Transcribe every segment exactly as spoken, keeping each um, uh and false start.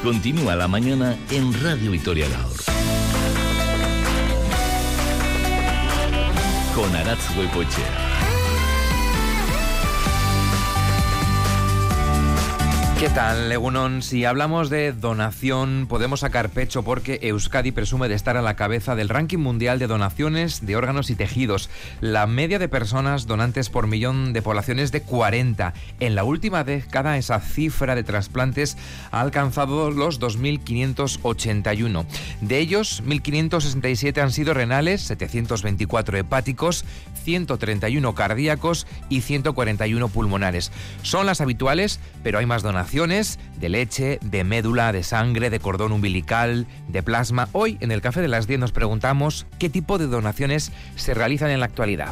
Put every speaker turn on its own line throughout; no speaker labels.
Continúa la mañana en Radio Vitoria Gaur. Con Aratz Goicoechea.
¿Qué tal, Egunon? Si hablamos de donación, podemos sacar pecho porque Euskadi presume de estar a la cabeza del ranking mundial de donaciones de órganos y tejidos. La media de personas donantes por millón de población es de cuarenta. En la última década, esa cifra de trasplantes ha alcanzado los dos mil quinientos ochenta y uno. De ellos, mil quinientos sesenta y siete han sido renales, setecientos veinticuatro hepáticos, ciento treinta y uno cardíacos y ciento cuarenta y uno pulmonares. Son las habituales, pero hay más donaciones de leche, de médula, de sangre, de cordón umbilical, de plasma. Hoy, en el Café de las diez, nos preguntamos qué tipo de donaciones se realizan en la actualidad.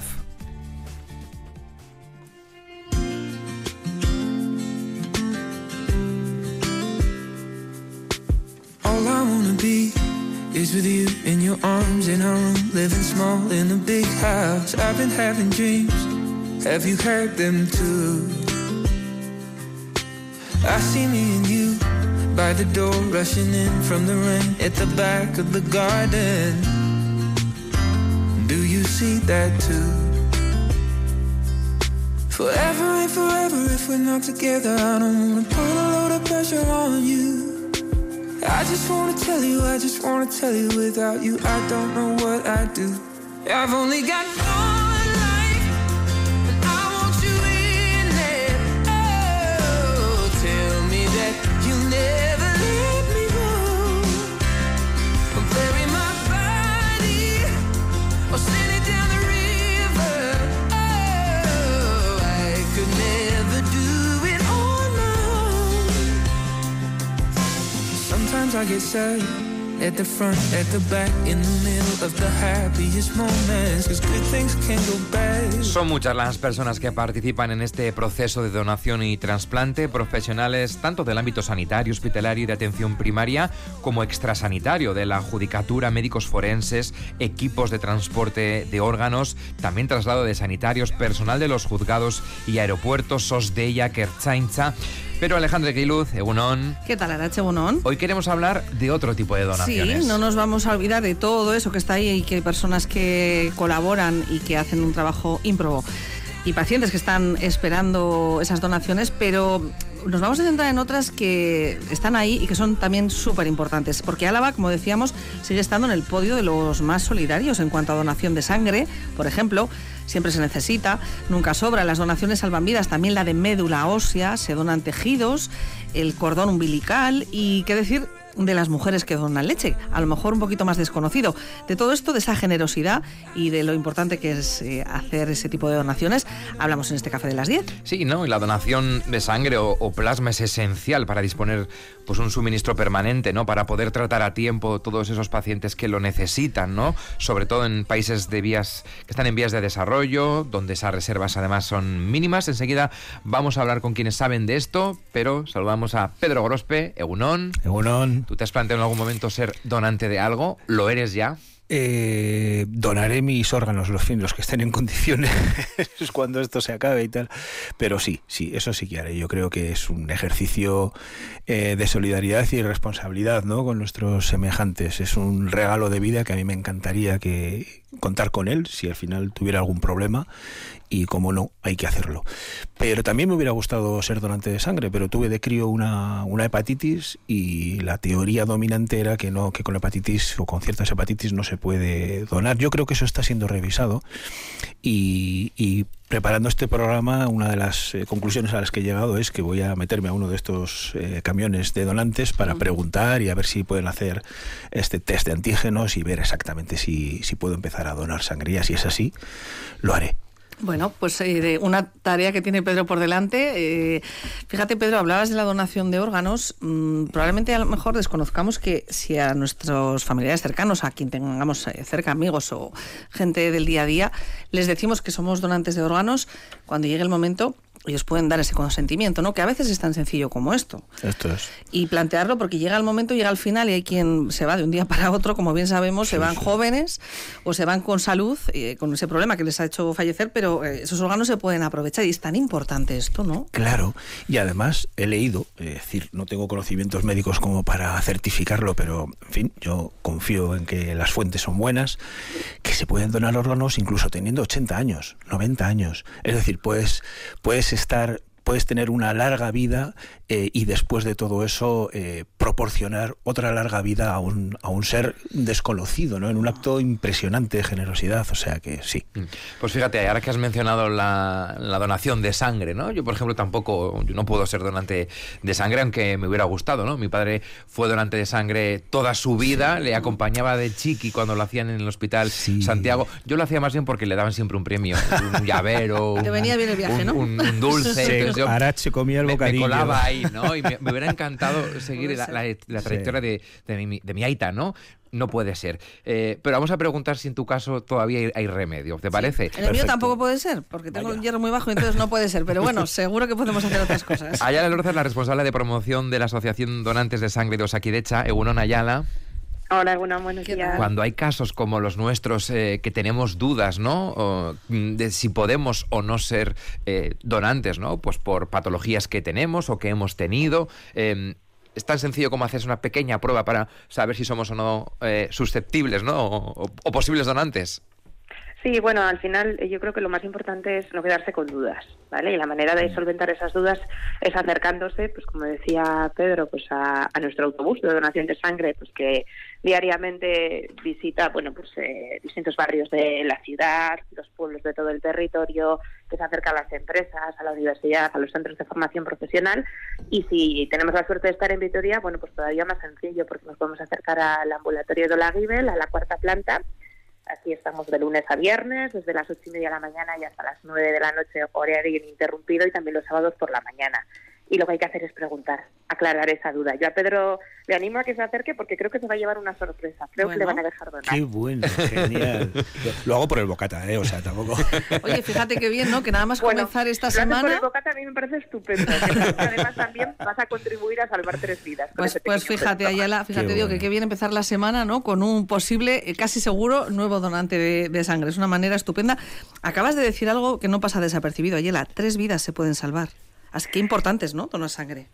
All I wanna be is with you in your arms in our room, living small in a big house. I've been having dreams, have you heard them too? I see me and you by the door, rushing in from the rain at the back of the garden. Do you see that too? Forever and forever if we're not together, I don't wanna put a load of pressure on you. I just wanna tell you, I just wanna tell you, without you I don't know what I'd do. I've only got one. I get sad at the front, at the back, in the middle of the happiest moments, 'cause good things can go bad.
Son muchas las personas que participan en este proceso de donación y trasplante, profesionales tanto del ámbito sanitario, hospitalario y de atención primaria, como extrasanitario, de la judicatura, médicos forenses, equipos de transporte de órganos, también traslado de sanitarios, personal de los juzgados y aeropuertos, Sosdeia, Ertzaintza. Pero Alejandra Guiluz, Egunon.
¿Qué tal, Arache, Egunon?
Hoy queremos hablar de otro tipo de donaciones.
Sí, no nos vamos a olvidar de todo eso que está ahí y que hay personas que colaboran y que hacen un trabajo ímprobo y pacientes que están esperando esas donaciones, pero nos vamos a centrar en otras que están ahí y que son también súper importantes, porque Álava, como decíamos, sigue estando en el podio de los más solidarios en cuanto a donación de sangre, por ejemplo. Siempre se necesita, nunca sobra. Las donaciones salvan vidas, también la de médula ósea, se donan tejidos, el cordón umbilical y, qué decir, de las mujeres que donan leche, a lo mejor un poquito más desconocido. De todo esto, de esa generosidad y de lo importante que es eh, hacer ese tipo de donaciones, hablamos en este Café de las diez.
Sí, ¿no? Y la donación de sangre o, o plasma es esencial para disponer pues un suministro permanente, ¿no? Para poder tratar a tiempo todos esos pacientes que lo necesitan, ¿no? Sobre todo en países de vías que están en vías de desarrollo, donde esas reservas además son mínimas. Enseguida vamos a hablar con quienes saben de esto, pero saludamos a Pedro Gorospe. Egunon.
Egunon.
¿Tú te has planteado en algún momento ser donante de algo? ¿Lo eres ya?
Eh, donaré mis órganos, los, los que estén en condiciones cuando esto se acabe y tal, pero sí, sí, eso sí que haré. Yo creo que es un ejercicio eh, de solidaridad y responsabilidad, ¿no?, con nuestros semejantes. Es un regalo de vida que a mí me encantaría que contar con él si al final tuviera algún problema, y como no, hay que hacerlo. Pero también me hubiera gustado ser donante de sangre, pero tuve de crío una, una hepatitis, y la teoría dominante era que no, que con la hepatitis o con ciertas hepatitis no se puede donar. Yo creo que eso está siendo revisado, y, y preparando este programa, una de las eh, conclusiones a las que he llegado es que voy a meterme a uno de estos eh, camiones de donantes para preguntar y a ver si pueden hacer este test de antígenos y ver exactamente si, si puedo empezar a donar sangre. Y si es así, lo haré.
Bueno, pues eh, una tarea que tiene Pedro por delante. Eh, fíjate, Pedro, hablabas de la donación de órganos. Mm, probablemente a lo mejor desconozcamos que si a nuestros familiares cercanos, a quien tengamos eh, cerca, amigos o gente del día a día, les decimos que somos donantes de órganos, cuando llegue el momento ellos pueden dar ese consentimiento, ¿no? Que a veces es tan sencillo como esto.
Esto es.
Y plantearlo porque llega el momento, llega el final y hay quien se va de un día para otro, como bien sabemos, sí, se van sí. jóvenes o se van con salud, eh, con ese problema que les ha hecho fallecer, pero eh, esos órganos se pueden aprovechar y es tan importante esto, ¿no?
Claro, y además he leído, es decir, no tengo conocimientos médicos como para certificarlo, pero en fin, yo confío en que las fuentes son buenas, que se pueden donar órganos incluso teniendo ochenta años, noventa años. Es decir, pues puedes estar, puedes tener una larga vida eh, y después de todo eso eh, proporcionar otra larga vida a un, a un ser desconocido, ¿no? En un acto impresionante de generosidad, o sea que sí.
Pues fíjate, ahora que has mencionado la, la donación de sangre, ¿no? Yo, por ejemplo, tampoco, yo no puedo ser donante de sangre, aunque me hubiera gustado, ¿no? Mi padre fue donante de sangre toda su vida, sí. le acompañaba de chiqui cuando lo hacían en el hospital sí. Santiago. Yo lo hacía más bien porque le daban siempre un premio, un llavero,
Te venía bien el viaje,
un,
¿no?
un, un dulce.
Sí.
Entonces yo
Arache comía el
me,
bocadillo.
Me colaba ahí, ¿no? Y me, me hubiera encantado seguir la, la, la trayectoria sí. de, de, mi, de mi aita, ¿no? No puede ser. Eh, pero vamos a preguntar si en tu caso todavía hay, hay remedio, ¿te parece?
Sí. En el mío tampoco puede ser, porque tengo Vaya. un hierro muy bajo, entonces no puede ser. Pero bueno, seguro que podemos hacer otras cosas.
Ayala Lorza es la responsable de promoción de la Asociación Donantes de Sangre de Osakidecha, Egunon Ayala.
Hola, bueno, buenos días.
Cuando hay casos como los nuestros eh, que tenemos dudas, ¿no? O, de si podemos o no ser eh, donantes, ¿no? Pues por patologías que tenemos o que hemos tenido. Eh, es tan sencillo como hacer una pequeña prueba para saber si somos o no eh, susceptibles, ¿no? O, o posibles donantes.
Sí, bueno, al final yo creo que lo más importante es no quedarse con dudas, ¿vale? Y la manera de solventar esas dudas es acercándose, pues como decía Pedro, pues a, a nuestro autobús de donación de sangre, pues que diariamente visita, bueno, pues eh, distintos barrios de la ciudad, los pueblos de todo el territorio, que se acerca a las empresas, a la universidad, a los centros de formación profesional. Y si tenemos la suerte de estar en Vitoria, bueno, pues todavía más sencillo, porque nos podemos acercar al ambulatorio de Olaguibel, a la cuarta planta. Aquí estamos de lunes a viernes, desde las ocho y media de la mañana y hasta las nueve de la noche, horario ininterrumpido, y también los sábados por la mañana. Y lo que hay que hacer es preguntar, aclarar esa duda. Yo a Pedro le animo a que se acerque porque creo que se va a llevar una sorpresa. Creo bueno. que le van a dejar donar.
Qué bueno, genial. Lo hago por el bocata, ¿eh? O sea, tampoco...
Oye, fíjate qué bien, ¿no? Que nada más bueno, comenzar esta semana...
por el bocata a mí me parece estupendo. Además también vas a contribuir a salvar tres vidas.
Pues, pues fíjate, Ayala, fíjate, qué digo bueno. que qué bien empezar la semana, ¿no? Con un posible, casi seguro, nuevo donante de, de sangre. Es una manera estupenda. Acabas de decir algo que no pasa desapercibido, Ayala. Tres vidas se pueden salvar. Así que importantes, ¿no? Donar sangre.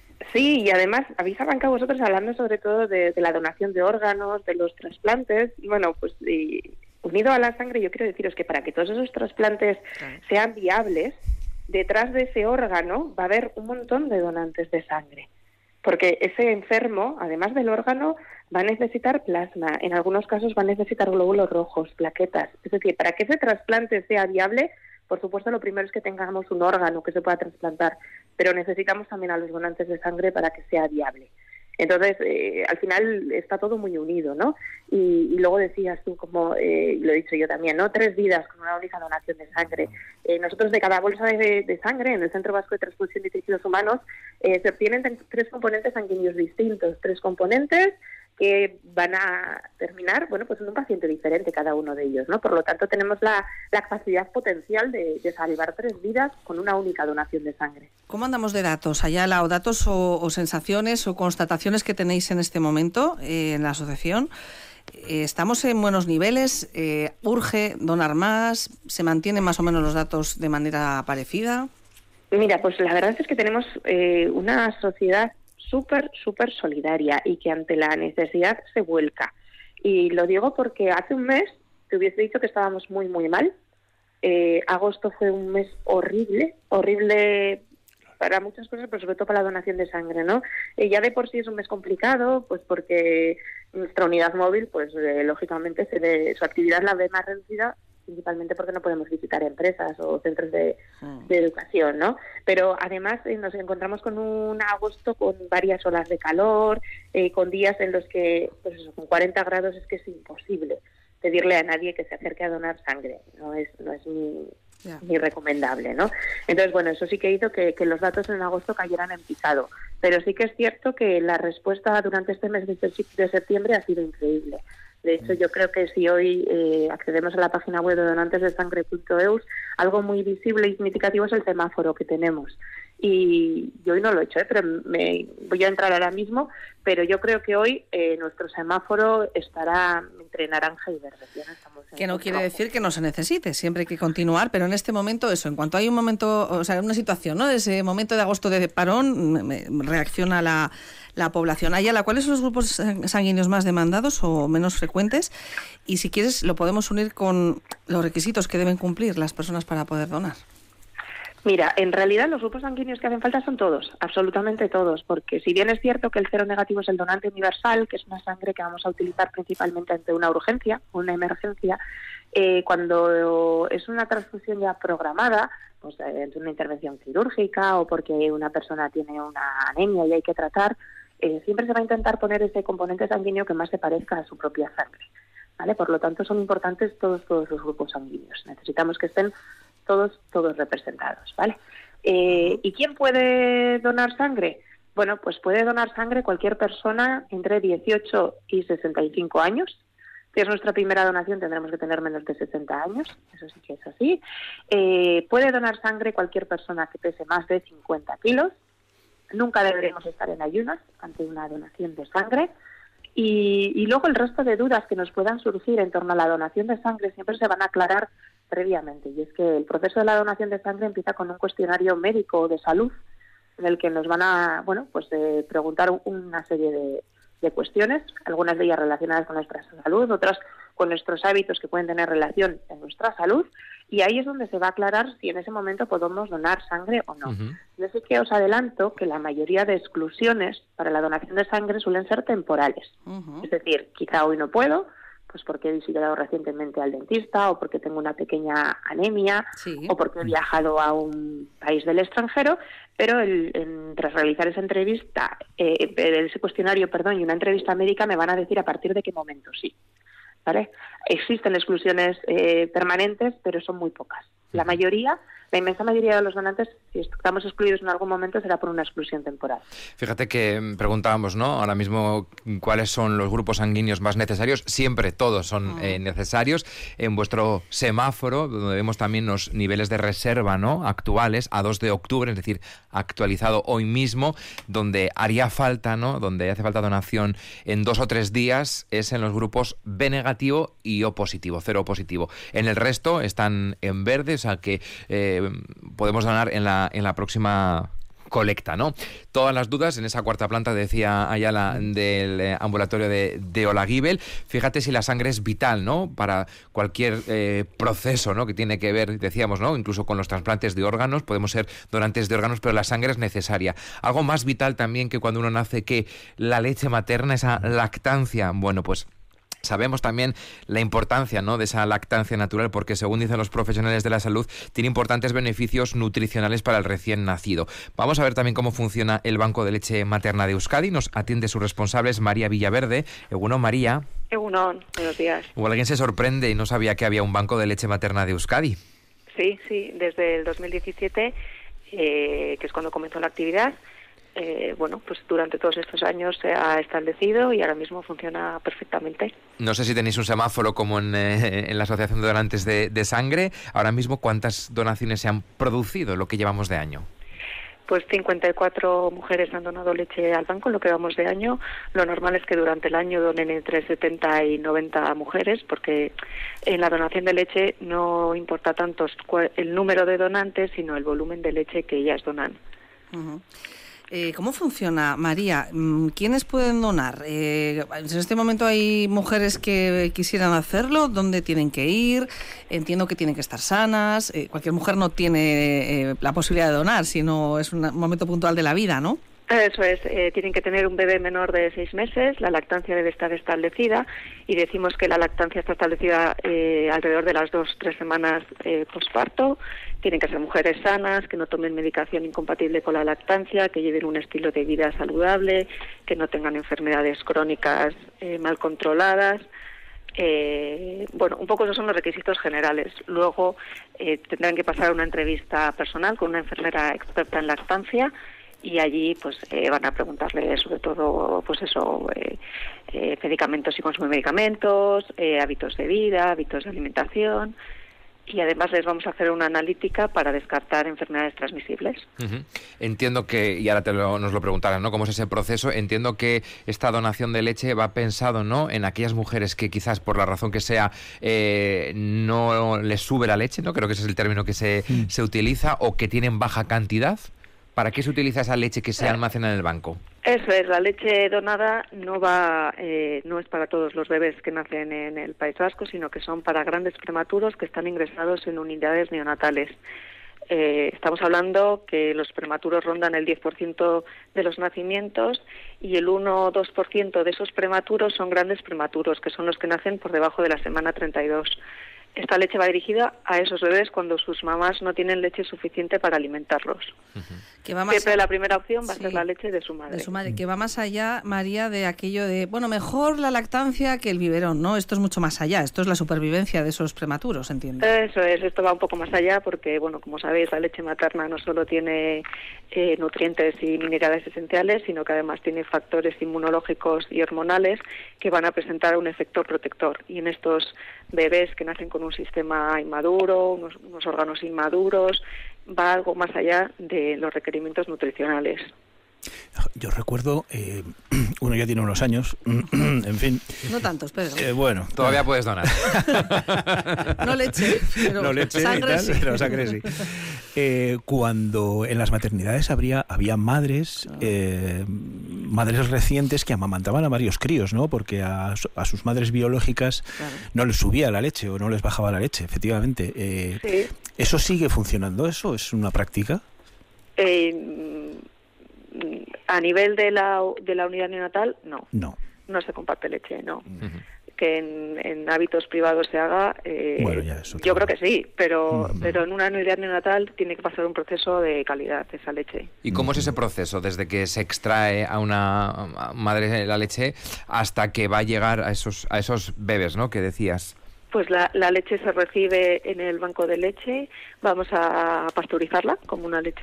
Sí, y además habéis arrancado vosotros hablando sobre todo de, de la donación de órganos, de los trasplantes. Y bueno, pues y, unido a la sangre, yo quiero deciros que para que todos esos trasplantes claro. sean viables, detrás de ese órgano va a haber un montón de donantes de sangre. Porque ese enfermo, además del órgano, va a necesitar plasma. En algunos casos va a necesitar glóbulos rojos, plaquetas. Es decir, para que ese trasplante sea viable, por supuesto, lo primero es que tengamos un órgano que se pueda trasplantar, pero necesitamos también a los donantes de sangre para que sea viable. Entonces, eh, al final está todo muy unido, ¿no? Y, y luego decías tú, como eh, lo he dicho yo también, ¿no? Tres vidas con una única donación de sangre. Eh, nosotros de cada bolsa de, de sangre en el Centro Vasco de Transfusión de Tejidos Humanos eh, se obtienen tres componentes sanguíneos distintos, tres componentes que van a terminar, bueno, pues en un paciente diferente cada uno de ellos, ¿no? Por lo tanto, tenemos la, la capacidad potencial de, de salvar tres vidas con una única donación de sangre.
¿Cómo andamos de datos, Ayala, o datos o, o sensaciones o constataciones que tenéis en este momento eh, en la asociación? Eh, ¿Estamos en buenos niveles? Eh, ¿Urge donar más? ¿Se mantienen más o menos los datos de manera parecida?
Mira, pues la verdad es que tenemos eh, una sociedad súper, súper solidaria y que ante la necesidad se vuelca. Y lo digo porque hace un mes te hubiese dicho que estábamos muy, muy mal. Eh, agosto fue un mes horrible, horrible para muchas cosas, pero sobre todo para la donación de sangre, ¿no? Eh, ya de por sí es un mes complicado, pues porque nuestra unidad móvil, pues eh, lógicamente se ve, su actividad la ve más reducida, principalmente porque no podemos visitar empresas o centros de, de educación, ¿no? Pero además eh, nos encontramos con un agosto con varias olas de calor, eh, con días en los que, pues eso, con cuarenta grados es que es imposible pedirle a nadie que se acerque a donar sangre, no es no es ni, yeah. ni recomendable, ¿no? Entonces, bueno, eso sí que hizo que, que los datos en agosto cayeran en picado, pero sí que es cierto que la respuesta durante este mes de septiembre ha sido increíble. De hecho, yo creo que si hoy eh, accedemos a la página web de donantes de sangre punto e u, algo muy visible y significativo es el semáforo que tenemos. Y yo hoy no lo he hecho, ¿eh? pero me voy a entrar ahora mismo, pero yo creo que hoy eh, nuestro semáforo estará entre naranja y verde. Ya no estamos en
que no quiere
rojo.
decir que no se necesite, siempre hay que continuar, pero en este momento eso, en cuanto hay un momento, o sea, una situación, ¿no? Ese momento de agosto de parón, me, me reacciona la, la población. Ayala, ¿cuáles son los grupos sanguíneos más demandados o menos frecuentes? Y si quieres, lo podemos unir con los requisitos que deben cumplir las personas para poder donar.
Mira, en realidad los grupos sanguíneos que hacen falta son todos, absolutamente todos, porque si bien es cierto que el cero negativo es el donante universal, que es una sangre que vamos a utilizar principalmente ante una urgencia, una emergencia, eh, cuando es una transfusión ya programada, pues eh, una intervención quirúrgica o porque una persona tiene una anemia y hay que tratar, eh, siempre se va a intentar poner ese componente sanguíneo que más se parezca a su propia sangre, ¿vale? Por lo tanto, son importantes todos, todos los grupos sanguíneos. Necesitamos que estén todos todos representados, ¿vale? Eh, ¿Y quién puede donar sangre? Bueno, pues puede donar sangre cualquier persona entre dieciocho y sesenta y cinco años. Si es nuestra primera donación, tendremos que tener menos de sesenta años, eso sí que es así. Eh, puede donar sangre cualquier persona que pese más de cincuenta kilos. Nunca deberemos estar en ayunas ante una donación de sangre. Y, y luego el resto de dudas que nos puedan surgir en torno a la donación de sangre siempre se van a aclarar previamente. Y es que el proceso de la donación de sangre empieza con un cuestionario médico de salud en el que nos van a, bueno, pues eh, preguntar una serie de, de cuestiones, algunas de ellas relacionadas con nuestra salud, otras con nuestros hábitos que pueden tener relación en nuestra salud, y ahí es donde se va a aclarar si en ese momento podemos donar sangre o no. Uh-huh. Yo sí que os adelanto que la mayoría de exclusiones para la donación de sangre suelen ser temporales. Uh-huh. Es decir, quizá hoy no puedo, pues porque he visitado recientemente al dentista, o porque tengo una pequeña anemia, sí. o porque he viajado a un país del extranjero, pero el, en, tras realizar esa entrevista, eh, ese cuestionario, perdón, y una entrevista médica, me van a decir a partir de qué momento sí. ¿Vale? Existen exclusiones eh, permanentes, pero son muy pocas. La mayoría, la inmensa mayoría de los donantes, si estamos excluidos en algún momento, será por una exclusión temporal.
Fíjate que preguntábamos, ¿no? Ahora mismo, ¿cuáles son los grupos sanguíneos más necesarios? Siempre todos son uh-huh. eh, necesarios. En vuestro semáforo, donde vemos también los niveles de reserva, ¿no? Actuales, a dos de octubre, es decir, actualizado hoy mismo, donde haría falta, ¿no? Donde hace falta donación en dos o tres días, es en los grupos B negativo y O positivo, cero positivo. En el resto están en verde, o sea que eh, podemos donar en la, en la próxima colecta, ¿no? Todas las dudas en esa cuarta planta, decía Ayala, del eh, ambulatorio de, de Olaguibel. Fíjate si la sangre es vital, ¿no? Para cualquier eh, proceso, ¿no? Que tiene que ver, decíamos, ¿no? Incluso con los trasplantes de órganos, podemos ser donantes de órganos, pero la sangre es necesaria. Algo más vital también que cuando uno nace, que la leche materna, esa lactancia, bueno, pues sabemos también la importancia, ¿no? de esa lactancia natural, porque según dicen los profesionales de la salud, tiene importantes beneficios nutricionales para el recién nacido. Vamos a ver también cómo funciona el Banco de Leche Materna de Euskadi. Nos atiende su responsable, es María Villaverde. Egunon, María.
Egunon, buenos días.
Igual alguien se sorprende y no sabía que había un Banco de Leche Materna de Euskadi.
Sí, sí, desde el dos mil diecisiete, eh, que es cuando comenzó la actividad. Eh, bueno, pues durante todos estos años se ha establecido y ahora mismo funciona perfectamente.
No sé si tenéis un semáforo como en, eh, en la Asociación de Donantes de, de Sangre. Ahora mismo, ¿cuántas donaciones se han producido en lo que llevamos de año?
Pues cincuenta y cuatro mujeres han donado leche al banco en lo que vamos de año. Lo normal es que durante el año donen entre setenta y noventa mujeres, porque en la donación de leche no importa tanto el número de donantes, sino el volumen de leche que ellas donan.
Uh-huh. Eh, ¿Cómo funciona, María? ¿Quiénes pueden donar? Eh, en este momento hay mujeres que quisieran hacerlo. ¿Dónde tienen que ir? Entiendo que tienen que estar sanas. Eh, cualquier mujer no tiene eh, la posibilidad de donar, sino es un momento puntual de la vida, ¿no?
Eso es, eh, tienen que tener un bebé menor de seis meses, la lactancia debe estar establecida y decimos que la lactancia está establecida eh, alrededor de las dos, tres semanas eh, posparto. Tienen que ser mujeres sanas, que no tomen medicación incompatible con la lactancia, que lleven un estilo de vida saludable, que no tengan enfermedades crónicas eh, mal controladas. Eh, bueno, un poco esos son los requisitos generales. Luego eh, tendrán que pasar una entrevista personal con una enfermera experta en lactancia y allí pues eh, van a preguntarle sobre todo pues eso eh, eh, medicamentos y consumo de medicamentos, eh, hábitos de vida, hábitos de alimentación. Y además les vamos a hacer una analítica para descartar enfermedades transmisibles.
Uh-huh. Entiendo que, y ahora te lo, nos lo preguntarán, ¿no? ¿Cómo es ese proceso? Entiendo que esta donación de leche va pensado, ¿no?, en aquellas mujeres que quizás por la razón que sea eh, no les sube la leche, ¿no? Creo que ese es el término que se, mm. se utiliza, o que tienen baja cantidad. ¿Para qué se utiliza esa leche que se almacena en el banco?
Eso es, la leche donada no va, eh, no es para todos los bebés que nacen en el País Vasco, sino que son para grandes prematuros que están ingresados en unidades neonatales. Eh, estamos hablando que los prematuros rondan el diez por ciento de los nacimientos y el uno o dos por ciento de esos prematuros son grandes prematuros, que son los que nacen por debajo de la semana treinta y dos. Esta leche va dirigida a esos bebés cuando sus mamás no tienen leche suficiente para alimentarlos. Uh-huh.
Que va más
Siempre
a...
la primera opción va
sí,
a ser la leche de su madre.
De su madre, que va más allá, María, de aquello de, bueno, mejor la lactancia que el biberón, ¿no? Esto es mucho más allá, esto es la supervivencia de esos prematuros, entiendo.
Eso es, esto va un poco más allá porque, bueno, como sabéis, la leche materna no solo tiene eh, nutrientes y minerales esenciales, sino que además tiene factores inmunológicos y hormonales que van a presentar un efecto protector. Y en estos bebés que nacen con un sistema inmaduro, unos, unos órganos inmaduros, va algo más allá de los requerimientos nutricionales.
Yo recuerdo, eh, uno ya tiene unos años, en fin.
No tantos, Pedro.
Eh, bueno,
todavía puedes donar.
No leche, pero
no leche
sangre,
y tal,
sí.
Pero sangre sí. Eh, cuando en las maternidades habría, había madres, eh, madres recientes que amamantaban a varios críos, ¿no? Porque a, a sus madres biológicas claro. no les subía la leche o no les bajaba la leche, efectivamente. Eh, sí. ¿Eso sigue funcionando? ¿Eso es una práctica?
Eh... A nivel de la de la unidad neonatal, no.
No.
No se comparte leche, no.
Uh-huh.
Que en, en hábitos privados se haga, eh,
bueno, ya es
yo creo que sí, pero
uh-huh.
pero en una unidad neonatal tiene que pasar un proceso de calidad esa leche.
¿Y cómo es ese proceso desde que se extrae a una madre la leche hasta que va a llegar a esos a esos bebés, ¿no?, que decías?
Pues la, la leche se recibe en el banco de leche, vamos a pasteurizarla como una leche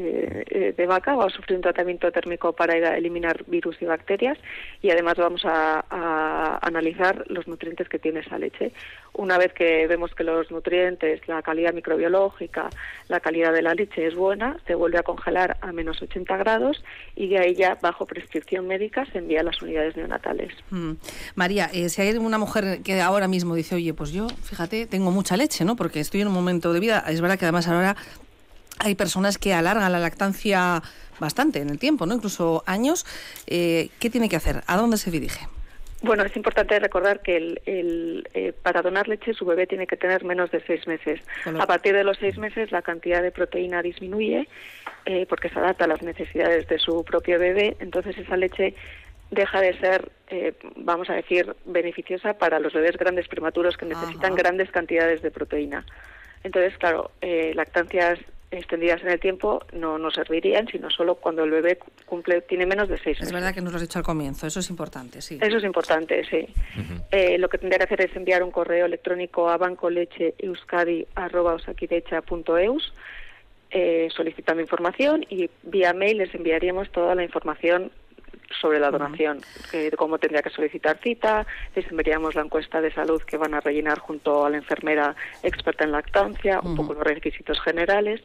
de vaca, va a sufrir un tratamiento térmico para eliminar virus y bacterias y además vamos a, a analizar los nutrientes que tiene esa leche. Una vez que vemos que los nutrientes, la calidad microbiológica, la calidad de la leche es buena, se vuelve a congelar a menos ochenta grados y de ahí ya, bajo prescripción médica, se envía a las unidades neonatales.
Mm. María, eh, si hay una mujer que ahora mismo dice, oye, pues yo, fíjate, tengo mucha leche, ¿no? Porque estoy en un momento de vida. Es verdad que además ahora hay personas que alargan la lactancia bastante en el tiempo, ¿no? Incluso años. Eh, ¿Qué tiene que hacer? ¿A dónde se dirige?
Bueno, es importante recordar que el, el, eh, para donar leche su bebé tiene que tener menos de seis meses. Bueno. A partir de los seis meses la cantidad de proteína disminuye eh, porque se adapta a las necesidades de su propio bebé. Entonces esa leche deja de ser, eh, vamos a decir, beneficiosa para los bebés grandes prematuros que necesitan Ajá. grandes cantidades de proteína. Entonces, claro, eh, lactancias extendidas en el tiempo no nos servirían, sino solo cuando el bebé cumple tiene menos de seis meses.
Es verdad que nos lo has dicho al comienzo, eso es importante, sí.
Eso es importante, sí. Uh-huh. Eh, lo que tendría que hacer es enviar un correo electrónico a bancolecheeuskadi arroba osakidecha punto eus eh, solicitando información y vía mail les enviaríamos toda la información sobre la donación, uh-huh. eh, cómo tendría que solicitar cita, les enviaríamos la encuesta de salud que van a rellenar junto a la enfermera experta en lactancia, uh-huh. un poco los requisitos generales.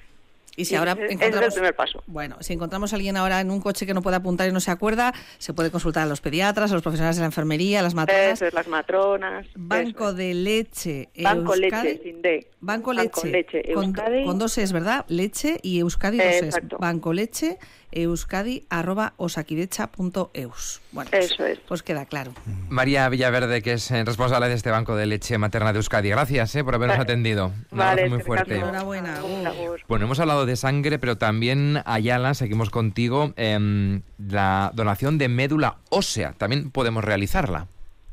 Y si y ahora
ese,
encontramos,
ese es el primer paso.
Bueno, si encontramos a alguien ahora en un coche que no puede apuntar y no se acuerda, se puede consultar a los pediatras, a los profesionales de la enfermería, a las matronas.
Eso es, las matronas.
Banco de leche
Banco
Euskadi.
Leche, sin D.
Banco,
Banco
Leche,
Leche
con,
Euskadi.
con dos es, ¿verdad? Leche y Euskadi dos es.
Exacto.
Banco Leche Euskadi arroba osakidecha punto eus. Bueno, pues,
eso es.
Pues queda claro.
María Villaverde, que es responsable de este Banco de Leche Materna de Euskadi. Gracias eh, por habernos vale. atendido. Un
vale,
abrazo muy fuerte.
Enhorabuena. Uh.
Bueno, hemos hablado de sangre, pero también, Ayala, seguimos contigo, eh, la donación de médula ósea. También podemos realizarla.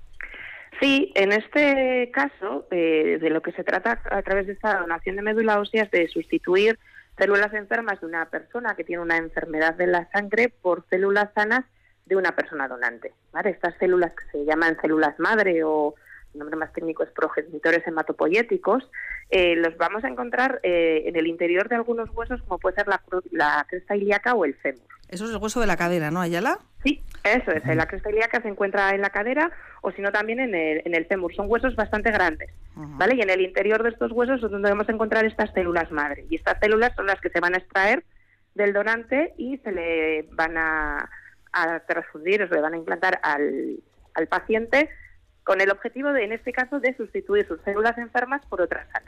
Sí, en este caso, eh, de lo que se trata a través de esta donación de médula ósea es de sustituir células enfermas de una persona que tiene una enfermedad de la sangre por células sanas de una persona donante, ¿vale? Estas células que se llaman células madre o su nombre más técnico es progenitores hematopoyéticos, eh, los vamos a encontrar eh, en el interior de algunos huesos, como puede ser la, la cresta ilíaca o el fémur.
Eso es el hueso de la cadera, ¿no, Ayala?
Sí, eso es. La cresta ilíaca se encuentra en la cadera o si no también en el, en el fémur. Son huesos bastante grandes, uh-huh. ¿vale? Y en el interior de estos huesos es donde vamos a encontrar estas células madre. Y estas células son las que se van a extraer del donante y se le van a, a transfundir, o se le van a implantar al, al paciente con el objetivo, de, en este caso, de sustituir sus células enfermas por otras sanas.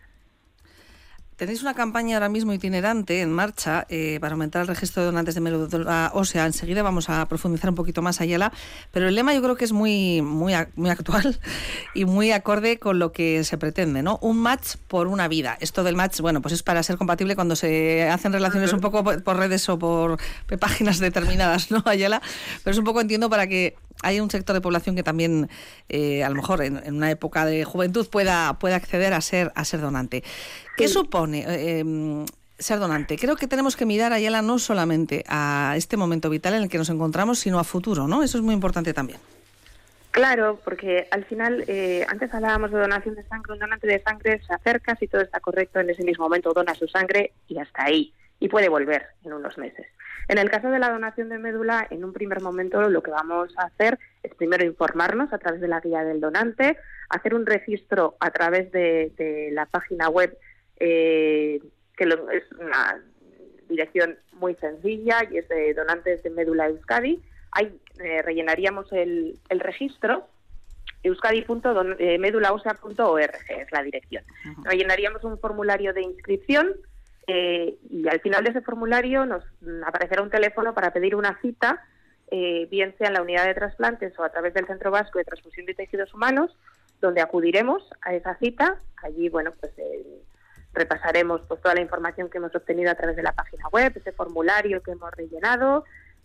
Tenéis una campaña ahora mismo itinerante en marcha eh, para aumentar el registro de donantes de médula ósea. Enseguida vamos a profundizar un poquito más, Ayala, pero el lema yo creo que es muy, muy, muy actual y muy acorde con lo que se pretende, ¿no? Un match por una vida. Esto del match, bueno, pues es para ser compatible cuando se hacen relaciones un poco por, por redes o por páginas determinadas, ¿no, Ayala? Pero es un poco, entiendo, para que haya un sector de población que también, eh, a lo mejor en, en una época de juventud, pueda, pueda acceder a ser, a ser donante. ¿Qué supone eh, ser donante? Creo que tenemos que mirar, Ayala, no solamente a este momento vital en el que nos encontramos, sino a futuro, ¿no? Eso es muy importante también.
Claro, porque al final, eh, antes hablábamos de donación de sangre, un donante de sangre se acerca, si todo está correcto, en ese mismo momento dona su sangre y hasta ahí, y puede volver en unos meses. En el caso de la donación de médula, en un primer momento lo que vamos a hacer es primero informarnos a través de la guía del donante, hacer un registro a través de, de la página web, eh, que lo, es una dirección muy sencilla y es de Donantes de Médula Euskadi. Ahí eh, rellenaríamos el, el registro, euskadi punto medula ósea punto org es la dirección. Uh-huh. Rellenaríamos un formulario de inscripción eh, y al final de ese formulario nos aparecerá un teléfono para pedir una cita, eh, bien sea en la unidad de trasplantes o a través del Centro Vasco de Transfusión de Tejidos Humanos, donde acudiremos a esa cita. Allí, bueno, pues eh, repasaremos pues toda la información que hemos obtenido a través de la página web, ese formulario que hemos rellenado,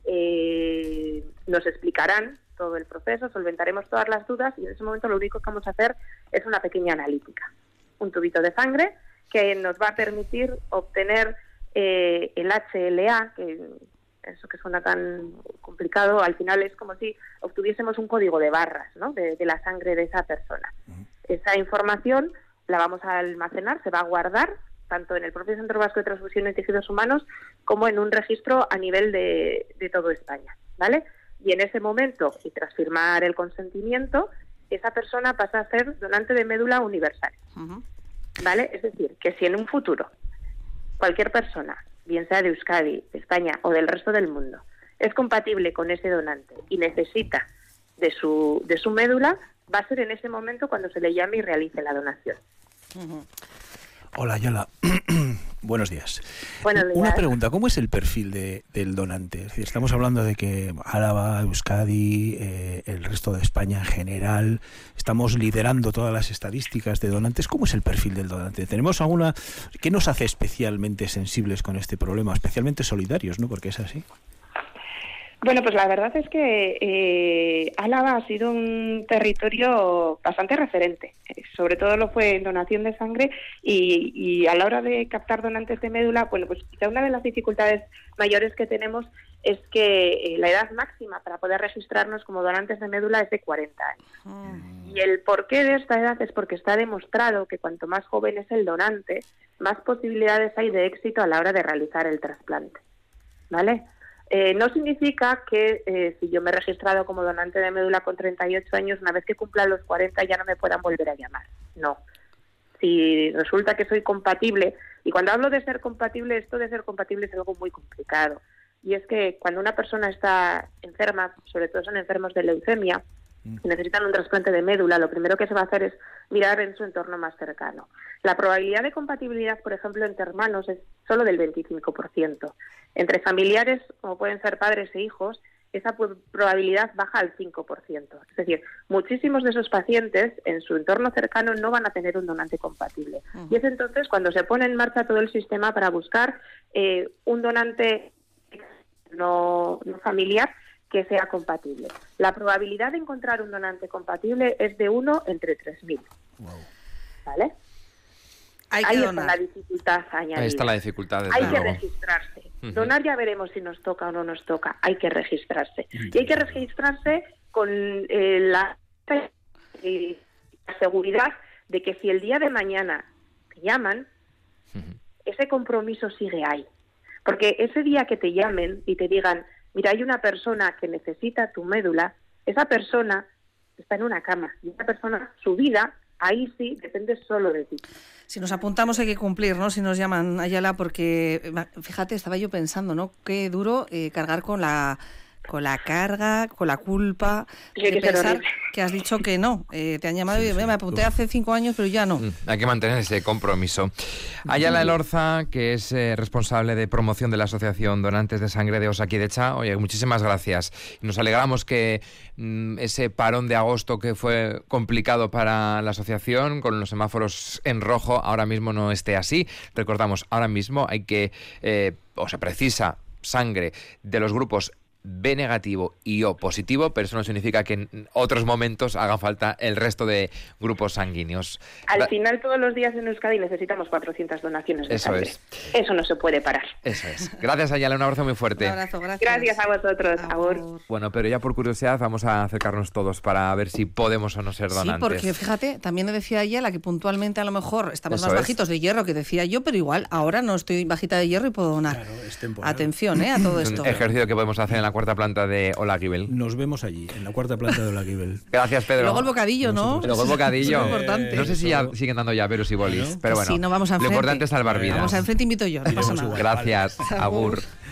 eh, nos explicarán todo el proceso, solventaremos todas las dudas y en ese momento lo único que vamos a hacer es una pequeña analítica, un tubito de sangre que nos va a permitir obtener eh, el H L A, que eso que suena tan complicado, al final es como si obtuviésemos un código de barras, ¿no?, de, de la sangre de esa persona. Uh-huh. Esa información la vamos a almacenar, se va a guardar tanto en el propio Centro Vasco de Transfusión de Tejidos Humanos como en un registro a nivel de, de toda España, ¿vale? Y en ese momento, y tras firmar el consentimiento, esa persona pasa a ser donante de médula universal, uh-huh. ¿vale? Es decir, que si en un futuro cualquier persona, bien sea de Euskadi, de España o del resto del mundo, es compatible con ese donante y necesita de su, de su médula, va a ser en ese momento cuando se le llame y realice la donación.
Uh-huh. Hola, Ayala. Buenos días.
Buenos días.
Una pregunta, ¿cómo es el perfil de, del donante? Es decir, estamos hablando de que Álava, Euskadi, eh, el resto de España en general, estamos liderando todas las estadísticas de donantes. ¿Cómo es el perfil del donante? ¿Tenemos alguna... ¿Qué nos hace especialmente sensibles con este problema? Especialmente solidarios, ¿no? Porque es así.
Bueno, pues la verdad es que eh, Álava ha sido un territorio bastante referente, eh, sobre todo lo fue en donación de sangre y, y a la hora de captar donantes de médula, bueno, pues quizá una de las dificultades mayores que tenemos es que eh, la edad máxima para poder registrarnos como donantes de médula es de cuarenta años. Mm. Y el porqué de esta edad es porque está demostrado que cuanto más joven es el donante, más posibilidades hay de éxito a la hora de realizar el trasplante, ¿vale? Eh, no significa que eh, si yo me he registrado como donante de médula con treinta y ocho años, una vez que cumpla los cuarenta ya no me puedan volver a llamar. No. Si resulta que soy compatible, y cuando hablo de ser compatible, esto de ser compatible es algo muy complicado. Y es que cuando una persona está enferma, sobre todo son enfermos de leucemia, y necesitan un trasplante de médula, lo primero que se va a hacer es mirar en su entorno más cercano. La probabilidad de compatibilidad, por ejemplo, entre hermanos es solo del veinticinco por ciento. Entre familiares, como pueden ser padres e hijos, esa probabilidad baja al cinco por ciento. Es decir, muchísimos de esos pacientes en su entorno cercano no van a tener un donante compatible. Uh-huh. Y es entonces cuando se pone en marcha todo el sistema para buscar eh, un donante no, no familiar que sea compatible. La probabilidad de encontrar un donante compatible es de uno entre tres mil. Wow. ¿Vale?
Hay que
Ahí
donar.
está la dificultad añadida.
Ahí está la dificultad.
Hay que
luego.
registrarse.
Uh-huh.
Donar ya veremos si nos toca o no nos toca. Hay que registrarse. Y hay que registrarse con eh, la... Y, la seguridad de que si el día de mañana te llaman, uh-huh. ese compromiso sigue ahí. Porque ese día que te llamen y te digan, mira, hay una persona que necesita tu médula, esa persona está en una cama y esa persona, su vida, ahí sí, depende solo de ti.
Si nos apuntamos hay que cumplir, ¿no? Si nos llaman, Ayala, porque, fíjate, estaba yo pensando, ¿no? Qué duro eh, cargar con la... con la carga, con la culpa
sí,
de pensar que has dicho que no. Eh, te han llamado sí, y sí, me apunté hace cinco años, pero ya no.
Mm, hay que mantener ese compromiso. Ayala Elorza, que es eh, responsable de promoción de la Asociación Donantes de Sangre de Osakidecha. Oye, muchísimas gracias. Nos alegramos que mm, ese parón de agosto que fue complicado para la asociación, con los semáforos en rojo, ahora mismo no esté así. Recordamos, ahora mismo hay que, eh, o se precisa sangre de los grupos B negativo y O positivo, pero eso no significa que en otros momentos haga falta el resto de grupos sanguíneos.
Al
da-
final, todos los días en Euskadi necesitamos cuatrocientas donaciones de
Eso
sangre.
es.
Eso no se puede parar.
Eso es. Gracias, Ayala, un abrazo muy fuerte.
Un abrazo, gracias.
Gracias a vosotros.
Agur.
Agur.
Bueno, pero ya por curiosidad vamos a acercarnos todos para ver si podemos o no ser donantes.
Sí, porque fíjate, también le decía Ayala que puntualmente a lo mejor estamos
Eso
más
es.
bajitos de hierro, que decía yo, pero igual ahora no estoy bajita de hierro y puedo donar.
Claro, es temporal.
Atención, ¿eh? A todo
Es
esto.
un ejercicio que podemos hacer en la cuarta planta de Olaguibel.
Nos vemos allí, en la cuarta planta de Olaguibel.
Gracias, Pedro.
Luego el bocadillo, ¿no?
Luego el bocadillo.
Eso es importante.
No sé si ya siguen dando llaveros y bolis,
Bueno,
pero
Pues
bueno,
sí, no vamos a
lo
enfrente.
importante es salvar vidas.
Vamos a enfrente, invito yo, no
Iremos
pasa nada.
igual.
Gracias,
Agur.
Agur.